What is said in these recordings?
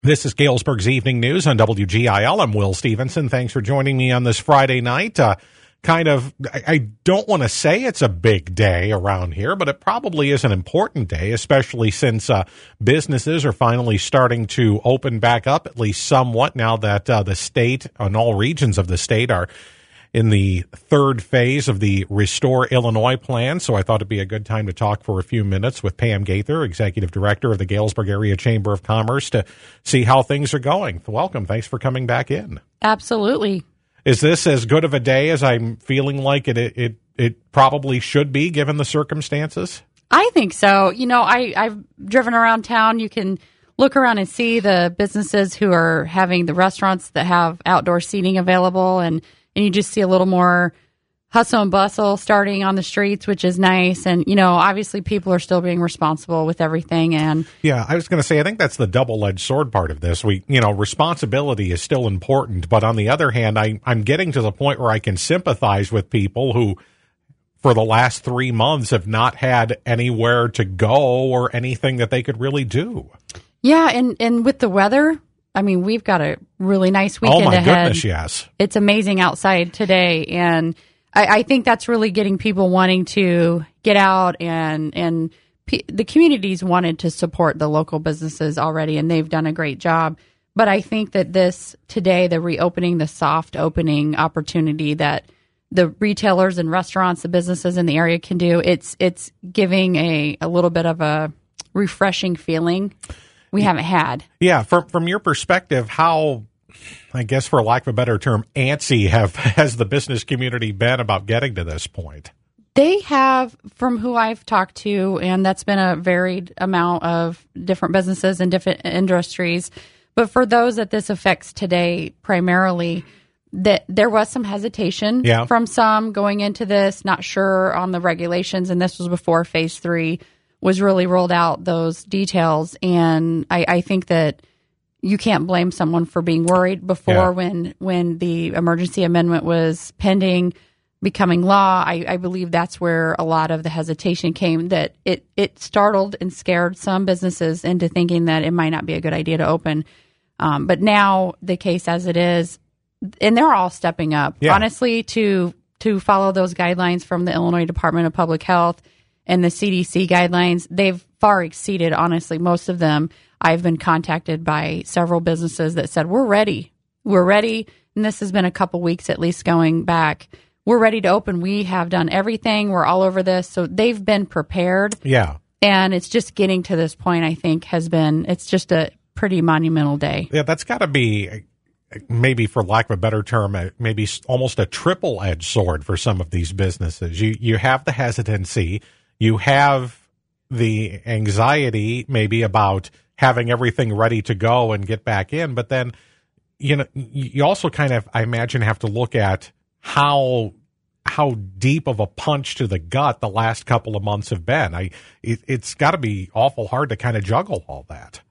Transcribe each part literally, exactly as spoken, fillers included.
This is Galesburg's Evening News on W G I L. I'm Will Stevenson. Thanks for joining me on this Friday night. Uh, kind of, I, I don't want to say it's a big day around here, but it probably is an important day, especially since uh, businesses are finally starting to open back up, at least somewhat, now that uh, the state and all regions of the state are in the third phase of the Restore Illinois plan. So I thought it'd be a good time to talk for a few minutes with Pam Gaither, Executive Director of the Galesburg Area Chamber of Commerce, to see how things are going. Welcome. Thanks for coming back in. Absolutely. Is this as good of a day as I'm feeling like it it it, it probably should be given the circumstances? I think so. You know, I, I've driven around town. You can look around and see the businesses who are having the restaurants that have outdoor seating available, and And you just see a little more hustle and bustle starting on the streets, which is nice. And, you know, obviously people are still being responsible with everything. And yeah, I was going to say, I think that's the double-edged sword part of this. We, you know, responsibility is still important. But on the other hand, I, I'm getting to the point where I can sympathize with people who, for the last three months, have not had anywhere to go or anything that they could really do. Yeah, and, and with the weather, I mean, we've got a really nice weekend ahead. Oh, my ahead. goodness, yes. It's amazing outside today. And I, I think that's really getting people wanting to get out, and and p- the communities wanted to support the local businesses already, and they've done a great job. But I think that this today, the reopening, the soft opening opportunity that the retailers and restaurants, the businesses in the area can do, it's it's giving a, a little bit of a refreshing feeling we haven't had. Yeah, from from your perspective, how, I guess for lack of a better term, antsy have has the business community been about getting to this point? They have, from who I've talked to, and that's been a varied amount of different businesses and different industries. But for those that this affects today, primarily, that there was some hesitation yeah. from some going into this, not sure on the regulations, and this was before phase three was really rolled out, those details. And I, I think that you can't blame someone for being worried before yeah. when when the emergency amendment was pending, becoming law. I, I believe that's where a lot of the hesitation came, that it, it startled and scared some businesses into thinking that it might not be a good idea to open. Um, but now the case as it is, and they're all stepping up, yeah. honestly, to to follow those guidelines from the Illinois Department of Public Health and the C D C guidelines. They've far exceeded, honestly, most of them. I've been contacted by several businesses that said, we're ready. We're ready. And this has been a couple weeks at least going back. We're ready to open. We have done everything. We're all over this. So they've been prepared. Yeah. And it's just getting to this point, I think, has been, it's just a pretty monumental day. Yeah, that's got to be, maybe for lack of a better term, maybe almost a triple-edged sword for some of these businesses. You you have the hesitancy. You have the anxiety maybe about having everything ready to go and get back in. But then, you know, you also kind of, I imagine, have to look at how how deep of a punch to the gut the last couple of months have been. I it, It's got to be awful hard to kind of juggle all that.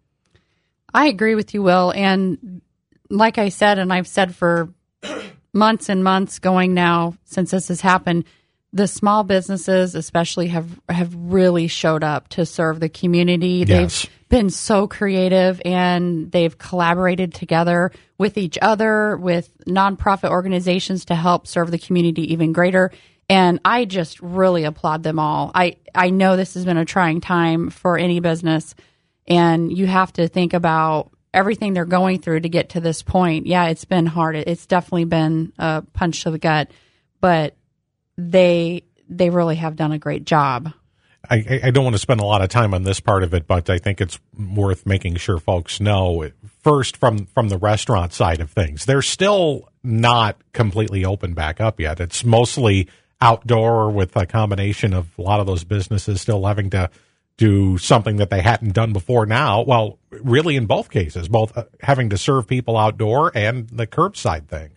I agree with you, Will. And like I said, and I've said for months and months going now since this has happened, the small businesses especially have, have really showed up to serve the community. Yes. They've been so creative, and they've collaborated together with each other, with nonprofit organizations to help serve the community even greater. And I just really applaud them all. I, I know this has been a trying time for any business, and you have to think about everything they're going through to get to this point. Yeah, it's been hard. It's definitely been a punch to the gut, but they they really have done a great job. I, I don't want to spend a lot of time on this part of it, but I think it's worth making sure folks know. First, from, from the restaurant side of things, they're still not completely open back up yet. It's mostly outdoor, with a combination of a lot of those businesses still having to do something that they hadn't done before now. Well, really in both cases, both having to serve people outdoor and the curbside thing.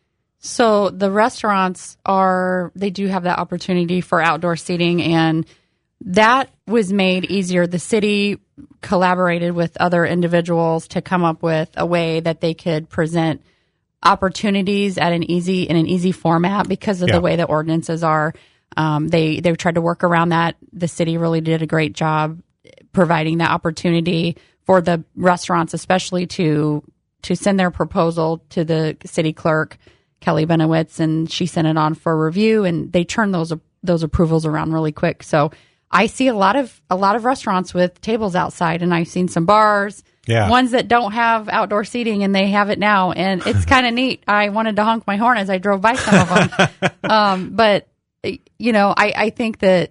So the restaurants are, they do have that opportunity for outdoor seating, and that was made easier. The city collaborated with other individuals to come up with a way that they could present opportunities at an easy, in an easy format because of yeah. the way the ordinances are. Um, they, they've tried to work around that. The city really did a great job providing that opportunity for the restaurants, especially to to send their proposal to the city clerk, Kelly Benowitz, and she sent it on for review, and they turned those those approvals around really quick. So I see a lot of a lot of restaurants with tables outside, and I've seen some bars, yeah. ones that don't have outdoor seating, and they have it now, and it's kind of neat. I wanted to honk my horn as I drove by some of them, um, but you know, I, I think that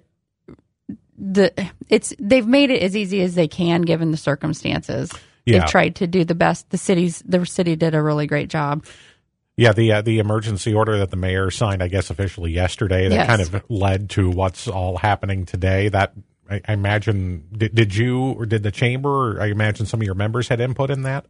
the it's they've made it as easy as they can given the circumstances. Yeah. They've tried to do the best. The city's the city did a really great job. Yeah, the uh, the emergency order that the mayor signed, I guess, officially yesterday, that yes. kind of led to what's all happening today. That I, I imagine, did, did you or did the chamber? Or I imagine some of your members had input in that.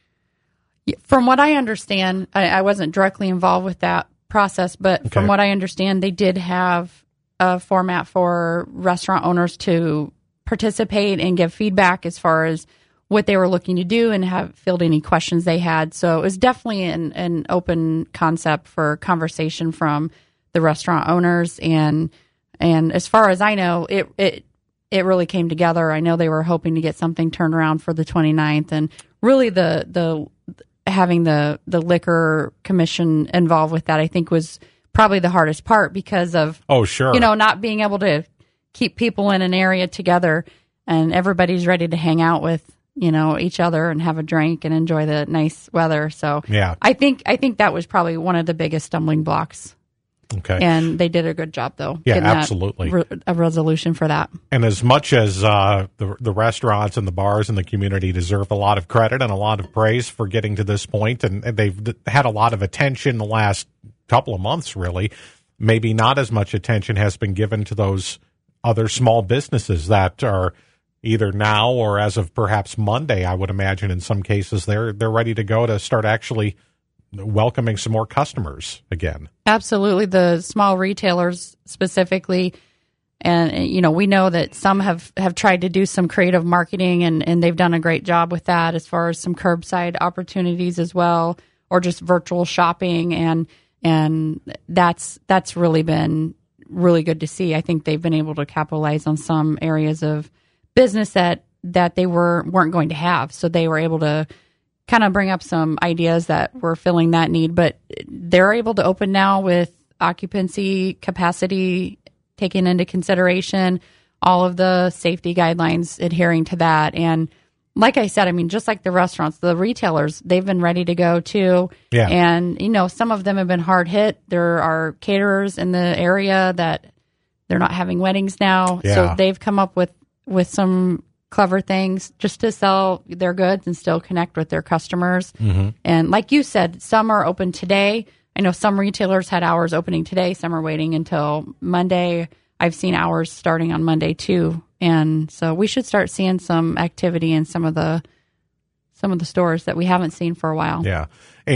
From what I understand, I, I wasn't directly involved with that process, but okay. from what I understand, they did have a format for restaurant owners to participate and give feedback as far as what they were looking to do and have filled any questions they had. So it was definitely an, an open concept for conversation from the restaurant owners. And and as far as I know, it it it really came together. I know they were hoping to get something turned around for the twenty-ninth, and really the the having the the liquor commission involved with that, I think, was probably the hardest part because of oh sure you know not being able to keep people in an area together, and everybody's ready to hang out with you know each other and have a drink and enjoy the nice weather. So yeah, I think I think that was probably one of the biggest stumbling blocks. Okay, and they did a good job though. Yeah, absolutely, re- a resolution for that. And as much as uh, the the restaurants and the bars in the community deserve a lot of credit and a lot of praise for getting to this point, and, and they've had a lot of attention the last couple of months, really, maybe not as much attention has been given to those other small businesses that are either now or as of perhaps Monday, I would imagine in some cases they're they're ready to go to start actually welcoming some more customers again. Absolutely. The small retailers specifically. And, you know, we know that some have, have tried to do some creative marketing and, and they've done a great job with that as far as some curbside opportunities as well, or just virtual shopping. And, and that's, that's really been really good to see. I think they've been able to capitalize on some areas of business that, that they were, weren't going to have. So they were able to kind of bring up some ideas that were filling that need, but they're able to open now with occupancy capacity taken into consideration, all of the safety guidelines adhering to that. And like I said, I mean, just like the restaurants, the retailers, they've been ready to go too. Yeah. And, you know, some of them have been hard hit. There are caterers in the area that they're not having weddings now. Yeah. So they've come up with, with some clever things just to sell their goods and still connect with their customers. Mm-hmm. And like you said, some are open today. I know some retailers had hours opening today. Some are waiting until Monday. I've seen hours starting on Monday too. And so we should start seeing some activity in some of the some of the stores that we haven't seen for a while. Yeah.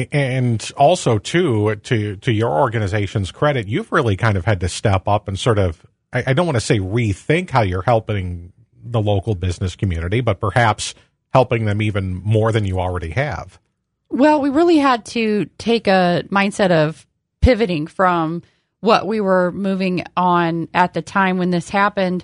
And also too, to to your organization's credit, you've really kind of had to step up and sort of, I, I don't want to say rethink how you're helping the local business community, but perhaps helping them even more than you already have. Well, we really had to take a mindset of pivoting from what we were moving on at the time when this happened.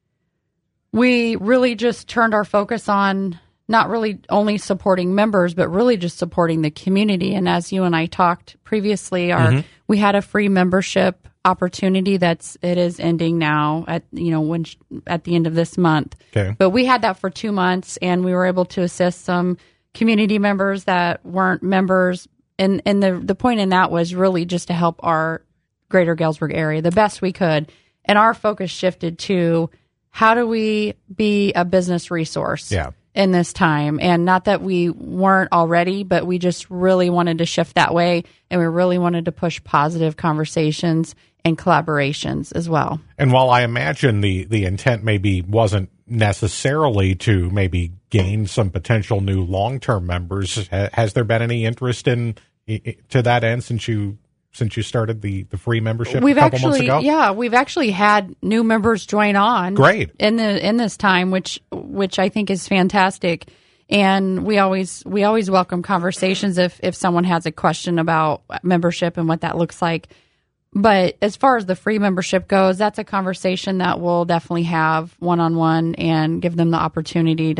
We really just turned our focus on not really only supporting members, but really just supporting the community. And as you and I talked previously, our mm-hmm. we had a free membership opportunity that's it is ending now at you know when at the end of this month. Okay. But we had that for two months, and we were able to assist some community members that weren't members. And and the the point in that was really just to help our greater Galesburg area the best we could. And our focus shifted to how do we be a business resource yeah. in this time? And not that we weren't already, but we just really wanted to shift that way. And we really wanted to push positive conversations and collaborations as well. And while I imagine the, the intent maybe wasn't necessarily to maybe gain some potential new long-term members, ha- has there been any interest in, in to that end since you since you started the, the free membership we've a couple actually, months ago? Yeah, we've actually had new members join on. Great. in the in this time, which which I think is fantastic. And we always we always welcome conversations if if someone has a question about membership and what that looks like. But as far as the free membership goes, that's a conversation that we'll definitely have one-on-one and give them the opportunity to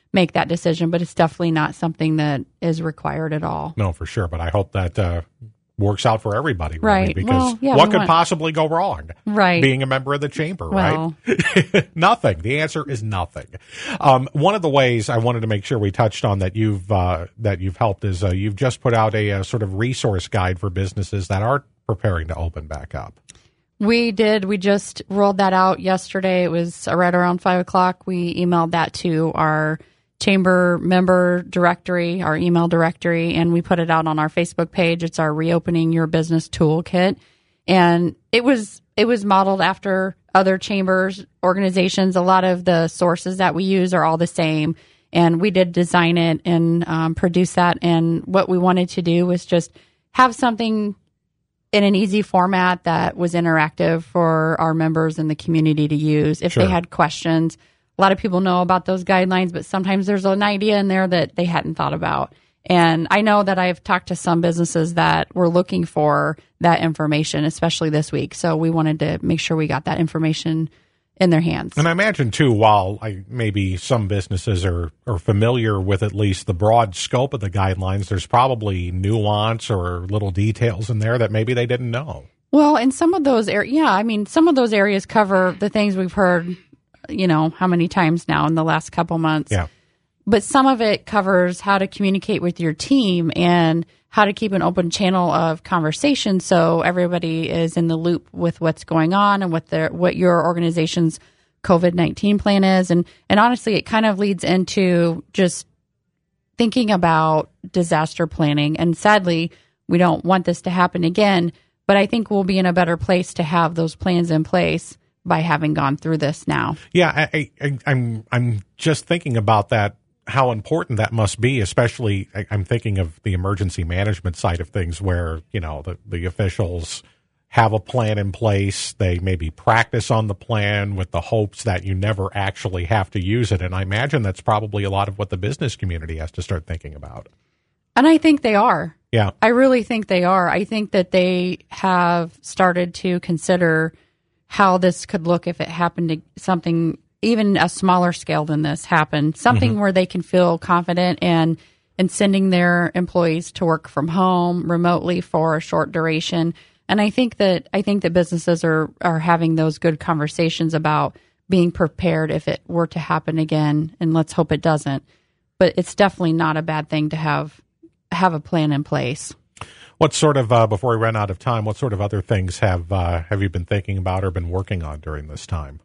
make that decision, but it's definitely not something that is required at all. No, for sure. But I hope that uh, works out for everybody, really, right? because well, yeah, what could want... possibly go wrong? Right. Being a member of the chamber, well. right? Nothing. The answer is nothing. Um, one of the ways I wanted to make sure we touched on that you've uh, that you've helped is uh, you've just put out a, a sort of resource guide for businesses that are preparing to open back up. We did. We just rolled that out yesterday. It was right around five o'clock. We emailed that to our chamber member directory, our email directory, and we put it out on our Facebook page. It's our Reopening Your Business Toolkit. And it was it was modeled after other chambers, organizations. A lot of the sources that we use are all the same. And we did design it and um, produce that. And what we wanted to do was just have something in an easy format that was interactive for our members in the community to use if Sure. they had questions. A lot of people know about those guidelines, but sometimes there's an idea in there that they hadn't thought about. And I know that I've talked to some businesses that were looking for that information, especially this week. So we wanted to make sure we got that information in their hands. And I imagine, too, while I, maybe some businesses are, are familiar with at least the broad scope of the guidelines, there's probably nuance or little details in there that maybe they didn't know. Well, in some of those areas, yeah, I mean, some of those areas cover the things we've heard, you know, how many times now in the last couple months. Yeah. But some of it covers how to communicate with your team and how to keep an open channel of conversation so everybody is in the loop with what's going on and what their what your organization's COVID nineteen plan is. And and honestly, it kind of leads into just thinking about disaster planning. And sadly, we don't want this to happen again, but I think we'll be in a better place to have those plans in place by having gone through this now. Yeah, I, I, I'm I'm just thinking about that, how important that must be, especially I, I'm thinking of the emergency management side of things where, you know, the, the officials have a plan in place. They maybe practice on the plan with the hopes that you never actually have to use it. And I imagine that's probably a lot of what the business community has to start thinking about. And I think they are. Yeah. I really think they are. I think that they have started to consider how this could look if it happened to something even a smaller scale than this happened, something mm-hmm. where they can feel confident and in sending their employees to work from home remotely for a short duration. And I think that I think that businesses are are having those good conversations about being prepared if it were to happen again, and let's hope it doesn't. But it's definitely not a bad thing to have have a plan in place. What sort of, uh, before we run out of time, what sort of other things have uh, have you been thinking about or been working on during this time?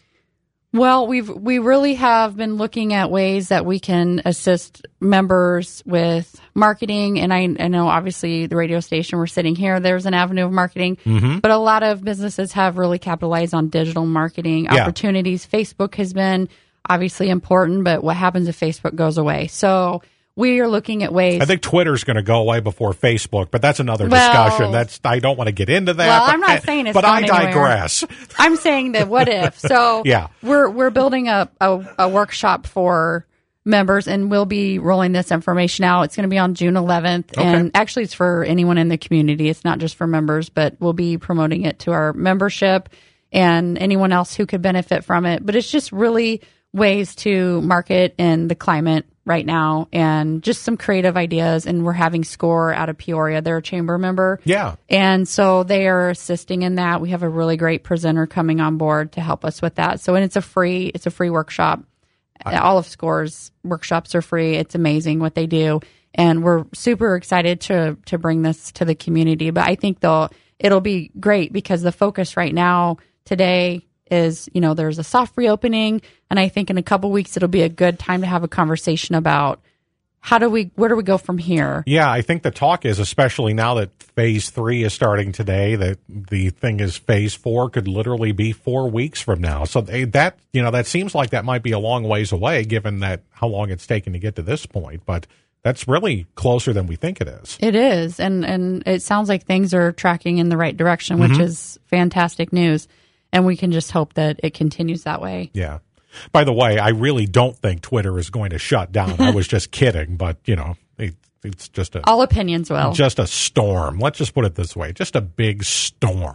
Well, we've we really have been looking at ways that we can assist members with marketing. And I, I know obviously the radio station we're sitting here, there's an avenue of marketing, mm-hmm. but a lot of businesses have really capitalized on digital marketing yeah. opportunities. Facebook has been obviously important, but what happens if Facebook goes away? So we are looking at ways. I think Twitter's going to go away before Facebook, but that's another well, discussion. That's I don't want to get into that. Well, but, I'm not saying it's but going I anywhere. digress. I'm saying that what if? So yeah. we're we're building a, a a workshop for members, and we'll be rolling this information out. It's going to be on June eleventh, okay. and actually it's for anyone in the community. It's not just for members, but we'll be promoting it to our membership and anyone else who could benefit from it. But it's just really ways to market in the climate right now and just some creative ideas. And we're having SCORE out of Peoria. They're a chamber member. Yeah. And so they are assisting in that. We have a really great presenter coming on board to help us with that. So, and it's a free, it's a free workshop. I, All of SCORE's workshops are free. It's amazing what they do. And we're super excited to, to bring this to the community. But I think though it'll be great because the focus right now today is, you know, there's a soft reopening. And I think in a couple weeks, it'll be a good time to have a conversation about how do we, where do we go from here? Yeah, I think the talk is, especially now that phase three is starting today, that the thing is phase four could literally be four weeks from now. So they, that, you know, that seems like that might be a long ways away given that how long it's taken to get to this point. But that's really closer than we think it is. It is. And, and it sounds like things are tracking in the right direction, which mm-hmm. is fantastic news. And we can just hope that it continues that way. Yeah. By the way, I really don't think Twitter is going to shut down. I was just kidding, but, you know, it, it's just a... All opinions will. Just a storm. Let's just put it this way. Just a big storm.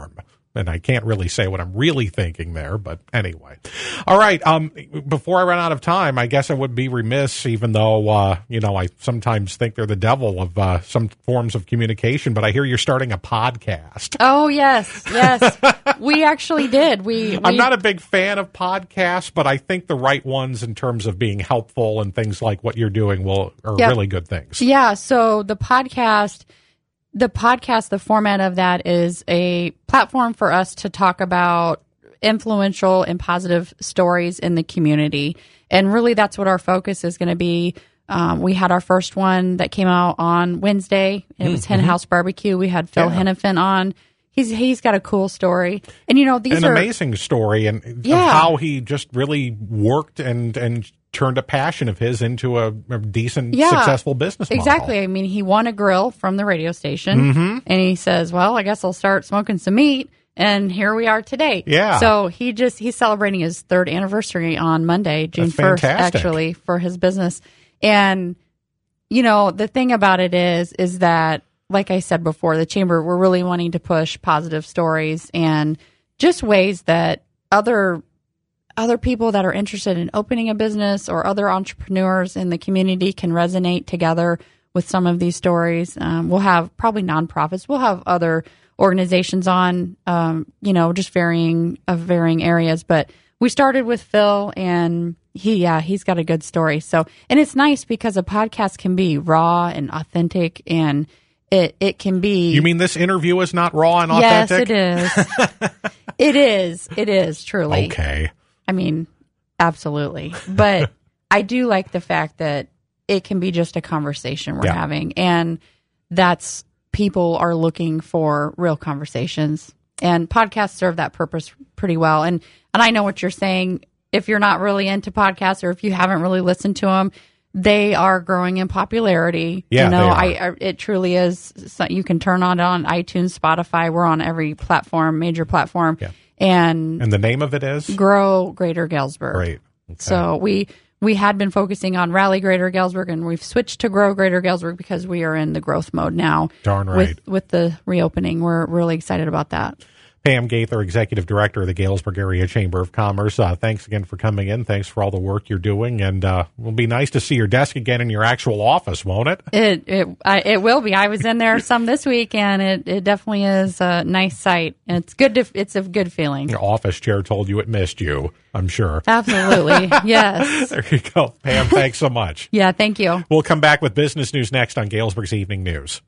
and I can't really say what I'm really thinking there, but anyway. All right. Um, before I run out of time, I guess I would be remiss, even though, uh, you know, I sometimes think they're the devil of uh, some forms of communication, but I hear you're starting a podcast. Oh, yes. Yes. We actually did. We, we I'm not a big fan of podcasts, but I think the right ones in terms of being helpful and things like what you're doing will are Yep. really good things. Yeah. So the podcast, the podcast, the format of that is a platform for us to talk about influential and positive stories in the community. And really that's what our focus is going to be. Um, we had our first one that came out on Wednesday. It was Mm-hmm. Hen House Barbecue. We had Phil Yeah. Hennepin on. He's he's got a cool story. And, you know, these An are amazing story and Yeah. of how he just really worked and, and turned a passion of his into a, a decent, Yeah, successful business model. Exactly. I mean, he won a grill from the radio station, Mm-hmm. and he says, "Well, I guess I'll start smoking some meat." And here we are today. Yeah. So he just he's celebrating his third anniversary on Monday, June That's first, fantastic. actually, for his business. And you know, the thing about it is, is that, like I said before, the chamber, we're really wanting to push positive stories and just ways that other other people that are interested in opening a business or other entrepreneurs in the community can resonate together with some of these stories. Um, we'll have probably nonprofits. We'll have other organizations on, um, you know, just varying of varying areas. But we started with Phil, and he, yeah, he's got a good story. So, and it's nice because a podcast can be raw and authentic, and it it can be. You mean this interview is not raw and Yes, authentic? it is. It is. It is truly. Okay. I mean, absolutely. But I do like the fact that it can be just a conversation we're Yeah. having. And that's people are looking for real conversations. And podcasts serve that purpose pretty well. And and I know what you're saying. If you're not really into podcasts or if you haven't really listened to them, they are growing in popularity. Yeah, you know, they I, are. I it truly is. So you can turn on it on iTunes, Spotify. We're on every platform, major platform. Yeah. And And the name of it is? Grow Greater Galesburg. Great. Okay. So we we had been focusing on Rally Greater Galesburg, and we've switched to Grow Greater Galesburg because we are in the growth mode now. Darn right. With with the reopening, we're really excited about that. Pam Gaither, Executive Director of the Galesburg Area Chamber of Commerce. Uh, thanks again for coming in. Thanks for all the work you're doing. And uh, it'll be nice to see your desk again in your actual office, won't it? It it I, it will be. I was in there some this week, and it, it definitely is a nice site. And it's good. To, it's a good feeling. Your office chair told you it missed you, I'm sure. Absolutely. Yes. There you go. Pam, thanks so much. Yeah. Thank you. We'll come back with business news next on Galesburg's Evening News.